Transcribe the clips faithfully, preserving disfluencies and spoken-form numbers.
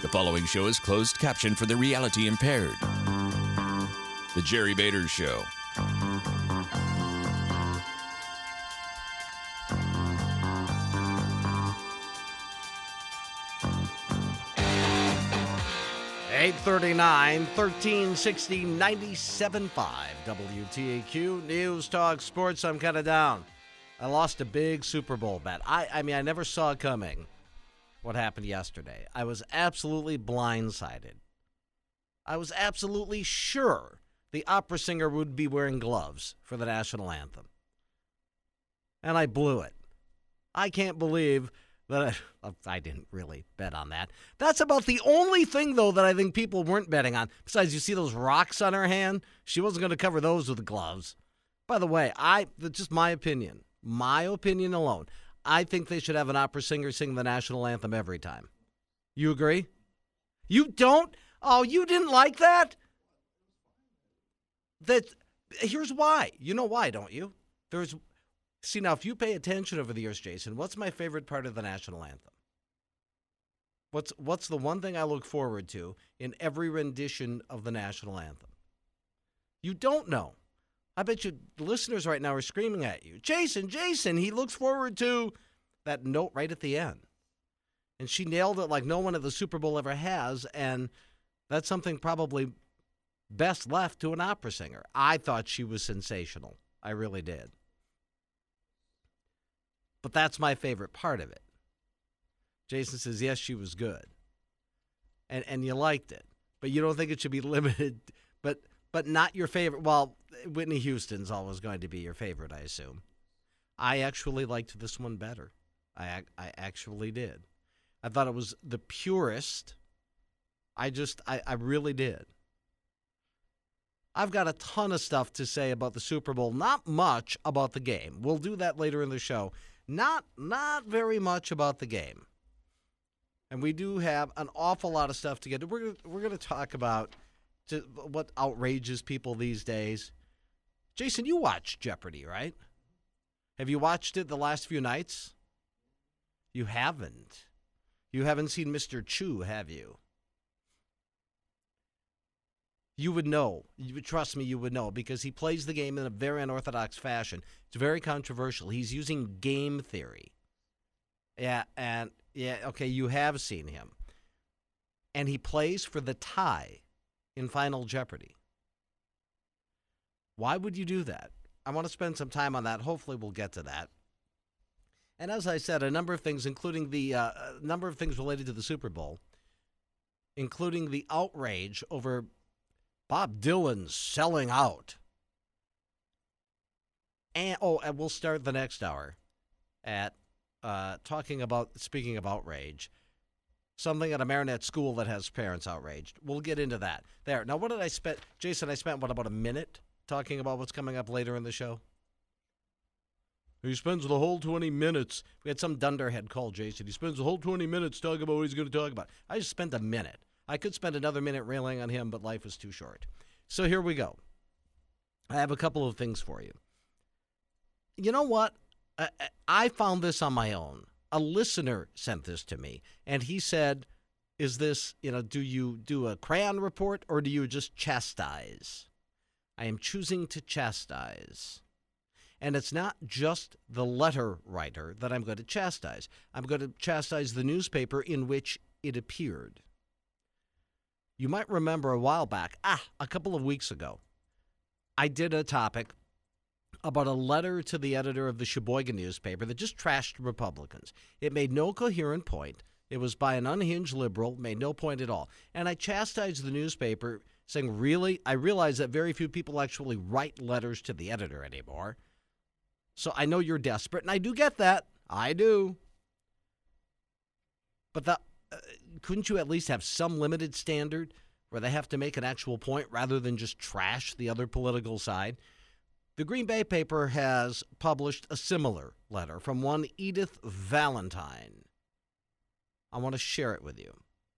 The following show is closed caption for the reality impaired. The Jerry Bader Show. eight thirty-nine, thirteen sixty, ninety-seven point five W T A Q News Talk Sports. I'm kind of down. I lost a big Super Bowl bet. I, I mean, I never saw it coming, what happened yesterday. I was absolutely blindsided. I was absolutely sure the opera singer would be wearing gloves for the national anthem. And I blew it. I can't believe that I, I didn't really bet on that. That's about the only thing, though, that I think people weren't betting on. Besides, you see those rocks on her hand? She wasn't going to cover those with gloves. By the way, I that's just my opinion. My opinion alone. I think they should have an opera singer sing the national anthem every time. You agree? You don't? Oh, you didn't like that? That here's why. You know why, don't you? There's See, now, if you pay attention over the years, Jason, what's my favorite part of the national anthem? What's what's the one thing I look forward to in every rendition of the national anthem? You don't know. I bet you the listeners right now are screaming at you. Jason, Jason, he looks forward to that note right at the end. And she nailed it like no one at the Super Bowl ever has, and that's something probably best left to an opera singer. I thought she was sensational. I really did. But that's my favorite part of it. Jason says, yes, she was good. And and you liked it. But you don't think it should be limited, but but not your favorite. Well, Whitney Houston's always going to be your favorite, I assume. I actually liked this one better. I I actually did. I thought it was the purest. I just, I, I really did. I've got a ton of stuff to say about the Super Bowl. Not much about the game. We'll do that later in the show. Not not very much about the game. And we do have an awful lot of stuff to get to. We're gonna, we're going to talk about to, what outrages people these days. Jason, you watch Jeopardy, right? Have you watched it the last few nights? You haven't. You haven't seen Mister Chu, have you? You would know. You would trust me, you would know, because he plays the game in a very unorthodox fashion. It's very controversial. He's using game theory. Yeah, and yeah, okay, you have seen him. And he plays for the tie in Final Jeopardy. Why would you do that? I want to spend some time on that. Hopefully we'll get to that. And as I said, a number of things, including the uh, a number of things related to the Super Bowl, including the outrage over Bob Dylan selling out. And oh, and we'll start the next hour at uh, talking about, speaking of outrage, something at a Marinette school that has parents outraged. We'll get into that. There. Now, what did I spend? Jason, I spent, what, about a minute talking about what's coming up later in the show? He spends the whole twenty minutes. We had some dunderhead call Jason. He spends the whole twenty minutes talking about what he's going to talk about. I just spent a minute. I could spend another minute railing on him, but life is too short. So here we go. I have a couple of things for you. You know what? I, I found this on my own. A listener sent this to me, and he said, is this, you know, do you do a crayon report or do you just chastise? I am choosing to chastise. And it's not just the letter writer that I'm going to chastise. I'm going to chastise the newspaper in which it appeared. You might remember a while back, ah, a couple of weeks ago, I did a topic about a letter to the editor of the Sheboygan newspaper that just trashed Republicans. It made no coherent point. It was by an unhinged liberal, made no point at all. And I chastised the newspaper, saying, really? I realize that very few people actually write letters to the editor anymore. So I know you're desperate, and I do get that. I do. But the, uh, couldn't you at least have some limited standard where they have to make an actual point rather than just trash the other political side? The Green Bay paper has published a similar letter from one Edith Valentine. I want to share it with you.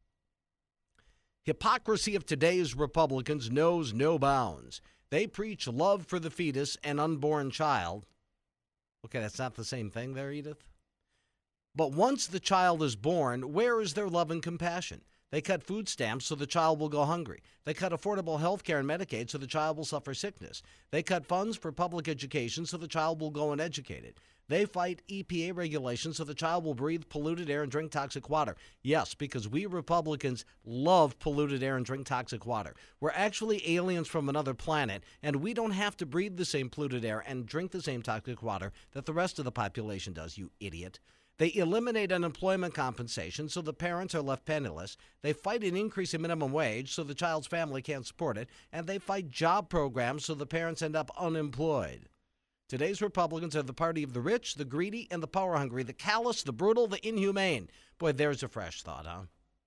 Hypocrisy of today's Republicans knows no bounds. They preach love for the fetus and unborn child. Okay, that's not the same thing there, Edith. But once the child is born, where is their love and compassion? They cut food stamps so the child will go hungry. They cut affordable health care and Medicaid so the child will suffer sickness. They cut funds for public education so the child will go uneducated. They fight E P A regulations so the child will breathe polluted air and drink toxic water. Yes, because we Republicans love polluted air and drink toxic water. We're actually aliens from another planet, and we don't have to breathe the same polluted air and drink the same toxic water that the rest of the population does, you idiot. They eliminate unemployment compensation so the parents are left penniless. They fight an increase in minimum wage so the child's family can't support it. And they fight job programs so the parents end up unemployed. Today's Republicans are the party of the rich, the greedy, and the power-hungry, the callous, the brutal, the inhumane. Boy, there's a fresh thought, huh?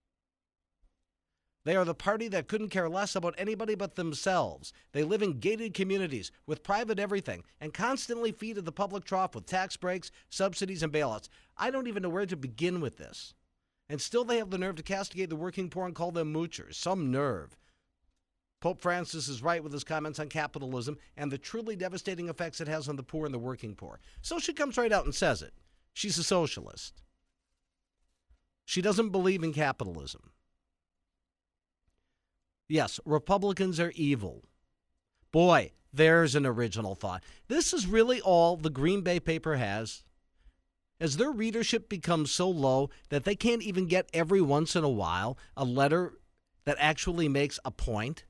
They are the party that couldn't care less about anybody but themselves. They live in gated communities with private everything and constantly feed at the public trough with tax breaks, subsidies, and bailouts. I don't even know where to begin with this. And still they have the nerve to castigate the working poor and call them moochers. Some nerve. Pope Francis is right with his comments on capitalism and the truly devastating effects it has on the poor and the working poor. So she comes right out and says it. She's a socialist. She doesn't believe in capitalism. Yes, Republicans are evil. Boy, there's an original thought. This is really all the Green Bay paper has. As their readership becomes so low that they can't even get every once in a while a letter that actually makes a point.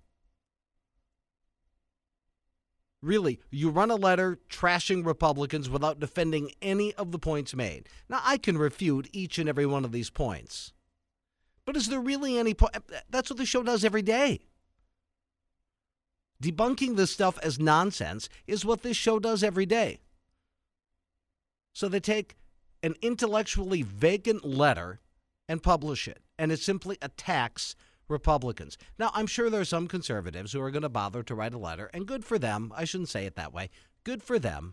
Really, you run a letter trashing Republicans without defending any of the points made. Now, I can refute each and every one of these points. But is there really any point? That's what the show does every day. Debunking this stuff as nonsense is what this show does every day. So they take an intellectually vacant letter and publish it, and it simply attacks Republicans. Now, I'm sure there are some conservatives who are going to bother to write a letter, and good for them. I shouldn't say it that way. Good for them.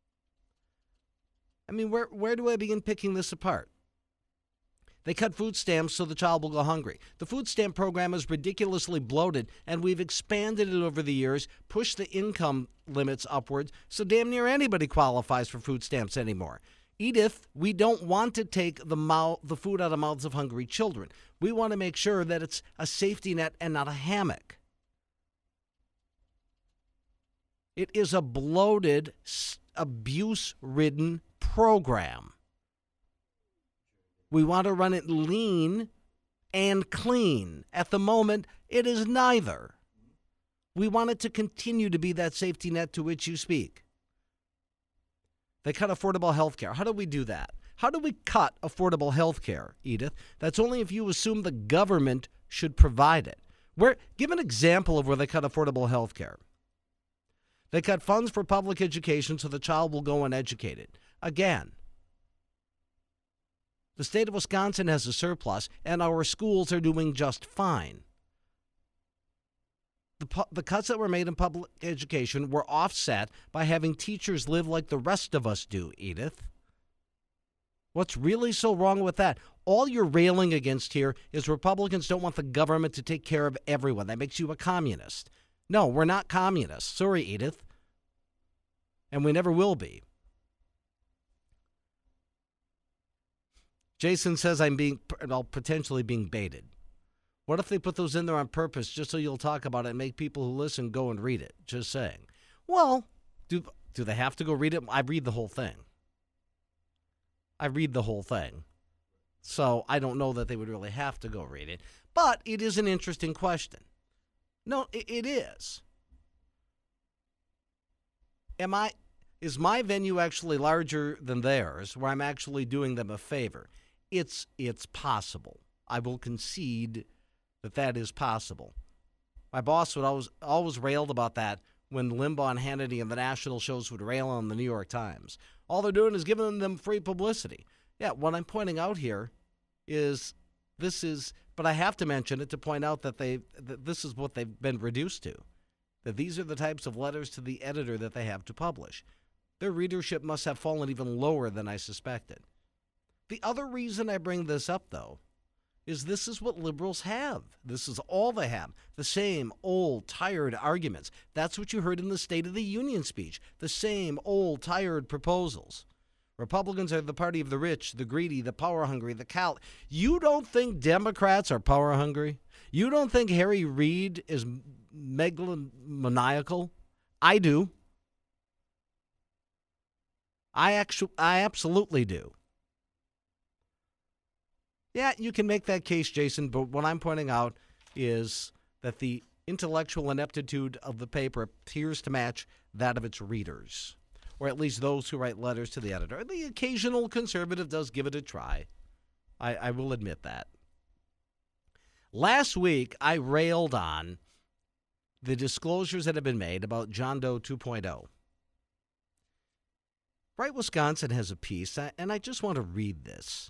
I mean, where where do I begin picking this apart? They cut food stamps so the child will go hungry. The food stamp program is ridiculously bloated, and we've expanded it over the years, pushed the income limits upwards, so damn near anybody qualifies for food stamps anymore. Edith, we don't want to take the mouth, the food out of mouths of hungry children. We want to make sure that it's a safety net and not a hammock. It is a bloated, abuse-ridden program. We want to run it lean and clean. At the moment, it is neither. We want it to continue to be that safety net to which you speak. They cut affordable health care. How do we do that? How do we cut affordable health care, Edith? That's only if you assume the government should provide it. Where, give an example of where they cut affordable health care. They cut funds for public education so the child will go uneducated. Again, the state of Wisconsin has a surplus, and our schools are doing just fine. The, pu- the cuts that were made in public education were offset by having teachers live like the rest of us do, Edith. What's really so wrong with that? All you're railing against here is Republicans don't want the government to take care of everyone. That makes you a communist. No, we're not communists. Sorry, Edith. And we never will be. Jason says I'm being, well, potentially being baited. What if they put those in there on purpose just so you'll talk about it and make people who listen go and read it? Just saying. Well, do do they have to go read it? I read the whole thing. I read the whole thing. So I don't know that they would really have to go read it. But it is an interesting question. No, it, it is. Am I, is my venue actually larger than theirs where I'm actually doing them a favor? It's it's possible. I will concede that that is possible. My boss would always always railed about that when Limbaugh and Hannity and the national shows would rail on the New York Times. All they're doing is giving them free publicity. Yeah, what I'm pointing out here is this is, but I have to mention it to point out that they that this is what they've been reduced to. That these are the types of letters to the editor that they have to publish. Their readership must have fallen even lower than I suspected. The other reason I bring this up, though, is this is what liberals have. This is all they have. The same old, tired arguments. That's what you heard in the State of the Union speech. The same old, tired proposals. Republicans are the party of the rich, the greedy, the power-hungry, the cow. You don't think Democrats are power-hungry? You don't think Harry Reid is megalomaniacal? I do. I actually, I absolutely do. Yeah, you can make that case, Jason, but what I'm pointing out is that the intellectual ineptitude of the paper appears to match that of its readers, or at least those who write letters to the editor. The occasional conservative does give it a try. I, I will admit that. Last week, I railed on the disclosures that have been made about John Doe two point oh. Right Wisconsin has a piece, and I just want to read this.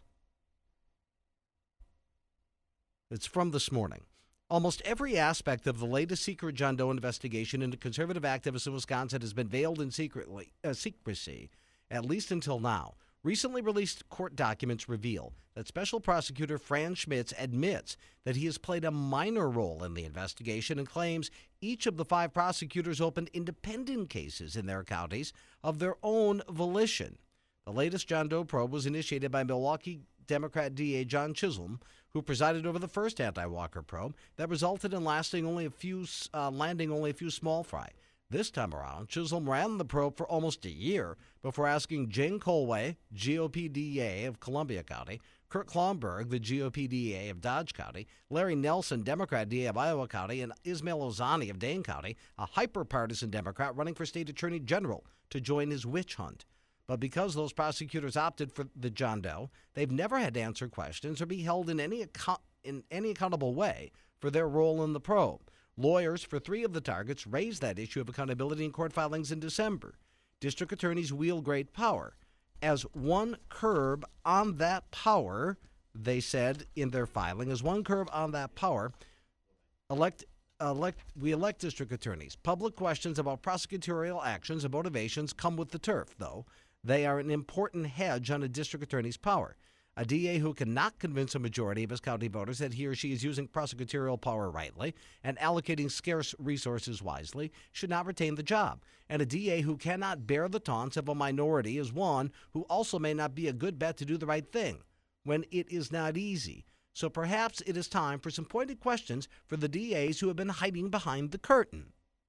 It's from this morning. Almost every aspect of the latest secret John Doe investigation into conservative activists in Wisconsin has been veiled in secretly, uh, secrecy, at least until now. Recently released court documents reveal that Special Prosecutor Fran Schmitz admits that he has played a minor role in the investigation and claims each of the five prosecutors opened independent cases in their counties of their own volition. The latest John Doe probe was initiated by Milwaukee Democrat D A John Chisholm, who presided over the first anti-Walker probe that resulted in lasting only a few, uh, landing only a few small fry. This time around, Chisholm ran the probe for almost a year before asking Jane Colway, G O P D A of Columbia County, Kurt Klomberg, the G O P D A of Dodge County, Larry Nelson, Democrat D A of Iowa County, and Ismail Ozani of Dane County, a hyper-partisan Democrat running for state attorney general, to join his witch hunt. But because those prosecutors opted for the John Doe, they've never had to answer questions or be held in any account, in any accountable way for their role in the probe. Lawyers for three of the targets raised that issue of accountability in court filings in December. District attorneys wield great power. As one curb on that power, they said in their filing, as one curb on that power, elect, elect, we elect district attorneys. Public questions about prosecutorial actions and motivations come with the turf, though. They are an important hedge on a district attorney's power. A D A who cannot convince a majority of his county voters that he or she is using prosecutorial power rightly and allocating scarce resources wisely should not retain the job. And a D A who cannot bear the taunts of a minority is one who also may not be a good bet to do the right thing when it is not easy. So perhaps it is time for some pointed questions for the D As who have been hiding behind the curtain.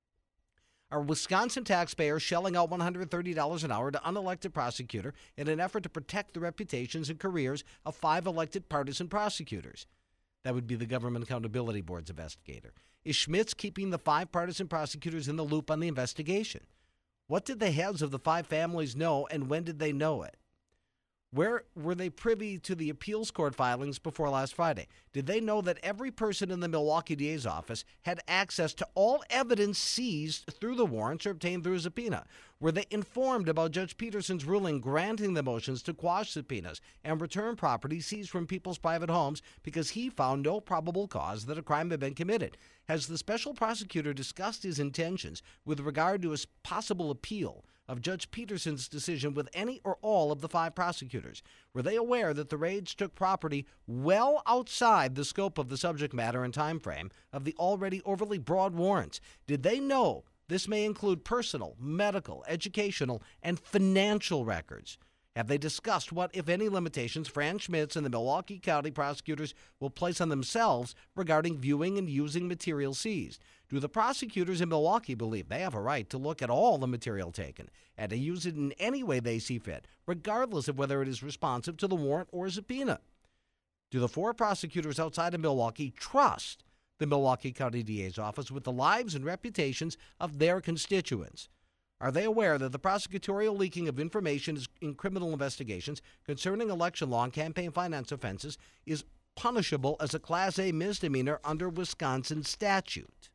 Are Wisconsin taxpayers shelling out one hundred thirty dollars an hour to unelected prosecutor in an effort to protect the reputations and careers of five elected partisan prosecutors? That would be the Government Accountability Board's investigator. Is Schmitz keeping the five partisan prosecutors in the loop on the investigation? What did the heads of the five families know, and when did they know it? Where were they privy to the appeals court filings before last Friday? Did they know that every person in the Milwaukee D A's office had access to all evidence seized through the warrants or obtained through a subpoena? Were they informed about Judge Peterson's ruling granting the motions to quash subpoenas and return property seized from people's private homes because he found no probable cause that a crime had been committed? Has the special prosecutor discussed his intentions with regard to a possible appeal of Judge Peterson's decision with any or all of the five prosecutors? Were they aware that the raids took property well outside the scope of the subject matter and time frame of the already overly broad warrants? Did they know this may include personal, medical, educational, and financial records? Have they discussed what, if any, limitations Fran Schmitz and the Milwaukee County prosecutors will place on themselves regarding viewing and using material seized? Do the prosecutors in Milwaukee believe they have a right to look at all the material taken and to use it in any way they see fit, regardless of whether it is responsive to the warrant or subpoena? Do the four prosecutors outside of Milwaukee trust the Milwaukee County D A's office with the lives and reputations of their constituents? Are they aware that the prosecutorial leaking of information in criminal investigations concerning election law and campaign finance offenses is punishable as a Class A misdemeanor under Wisconsin statute?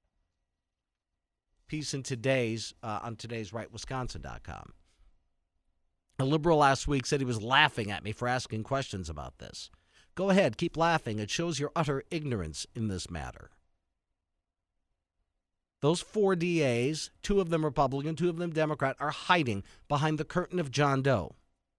Piece in today's uh, on today's right wisconsin dot com. A liberal last week said he was laughing at me for asking questions about this. Go ahead, keep laughing. It shows your utter ignorance in this matter. Those four D As, two of them Republican, two of them Democrat, are hiding behind the curtain of John Doe.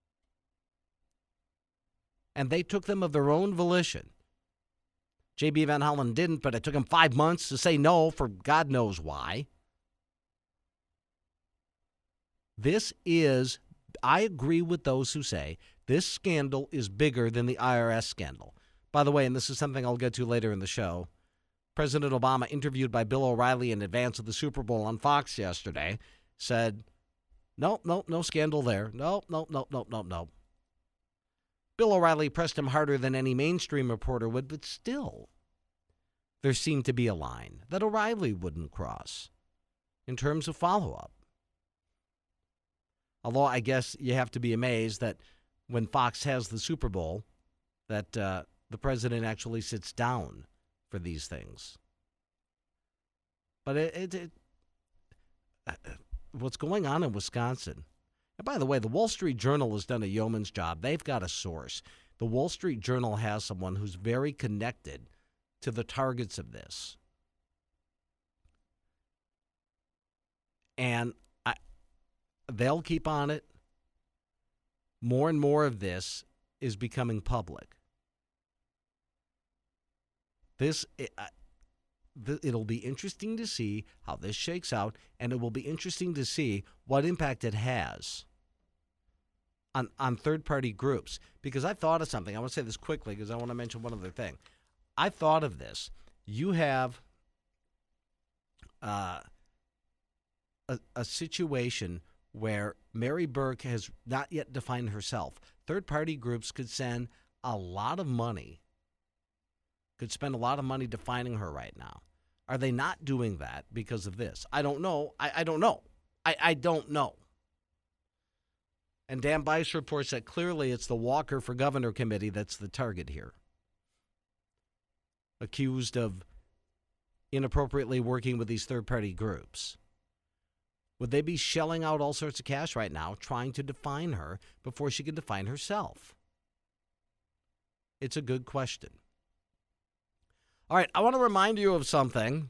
And they took them of their own volition. J B. Van Hollen didn't, but it took him five months to say no for God knows why. This is I agree with those who say this scandal is bigger than the I R S scandal. By the way, and this is something I'll get to later in the show, President Obama, interviewed by Bill O'Reilly in advance of the Super Bowl on Fox yesterday, said, no, no, no scandal there. No, no, no, no, no, no. Bill O'Reilly pressed him harder than any mainstream reporter would, but still, there seemed to be a line that O'Reilly wouldn't cross in terms of follow-up. Although I guess you have to be amazed that when Fox has the Super Bowl, that uh, the president actually sits down for these things. But it, it, it uh, what's going on in Wisconsin? And by the way, the Wall Street Journal has done a yeoman's job. They've got a source. The Wall Street Journal has someone who's very connected to the targets of this. And I, they'll keep on it. More and more of this is becoming public. This, it, uh, th- it'll be interesting to see how this shakes out, and it will be interesting to see what impact it has on, on third-party groups. Because I thought of something. I want to say this quickly because I want to mention one other thing. I thought of this. You have uh, a, a situation where Mary Burke has not yet defined herself. Third-party groups could send a lot of money, could spend a lot of money defining her right now. Are they not doing that because of this? I don't know. I, I don't know. I, I don't know. And Dan Bice reports that clearly it's the Walker for Governor Committee that's the target here, accused of inappropriately working with these third-party groups. Would they be shelling out all sorts of cash right now trying to define her before she can define herself? It's a good question. All right, I want to remind you of something.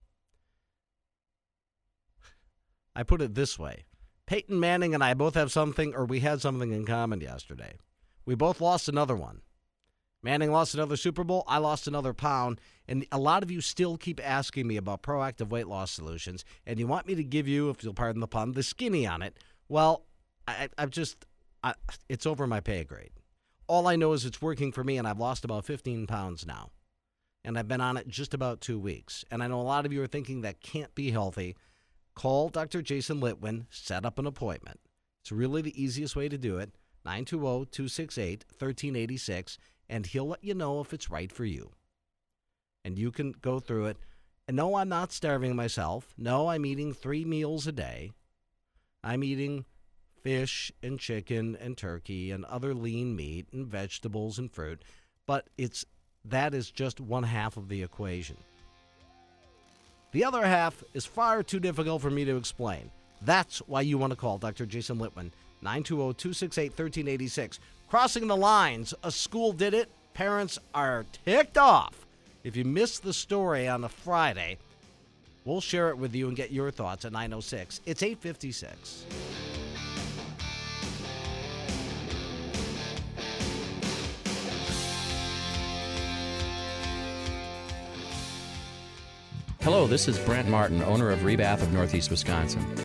I put it this way. Peyton Manning and I both have something, or we had something in common yesterday. We both lost another one. Manning lost another Super Bowl. I lost another pound. And a lot of you still keep asking me about proactive weight loss solutions, and you want me to give you, if you'll pardon the pun, the skinny on it. Well, I, I've just, I, it's over my pay grade. All I know is it's working for me, and I've lost about fifteen pounds now. And I've been on it just about two weeks. And I know a lot of you are thinking that can't be healthy. Call Doctor Jason Litwin, set up an appointment. It's really the easiest way to do it, nine two zero, two six eight, one three eight six, and he'll let you know if it's right for you. And you can go through it. And no, I'm not starving myself. No, I'm eating three meals a day. I'm eating fish and chicken and turkey and other lean meat and vegetables and fruit. But it's that is just one half of the equation. The other half is far too difficult for me to explain. That's why you want to call Doctor Jason Litwin, nine two zero, two six eight, one three eight six. Crossing the lines, a school did it. Parents are ticked off. If you missed the story on a Friday, we'll share it with you and get your thoughts at nine oh six. It's eight fifty-six. Hello, this is Brent Martin, owner of Rebath of Northeast Wisconsin.